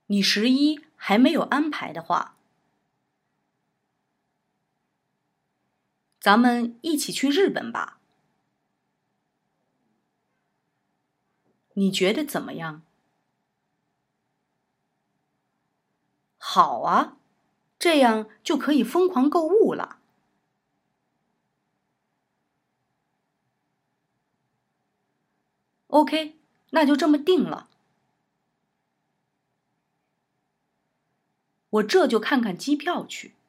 你11还没有安排的话，咱们一起去日本吧。你觉得怎么样？好啊，这样就可以疯狂购物了。OK，那就这么定了。我这就看看机票去。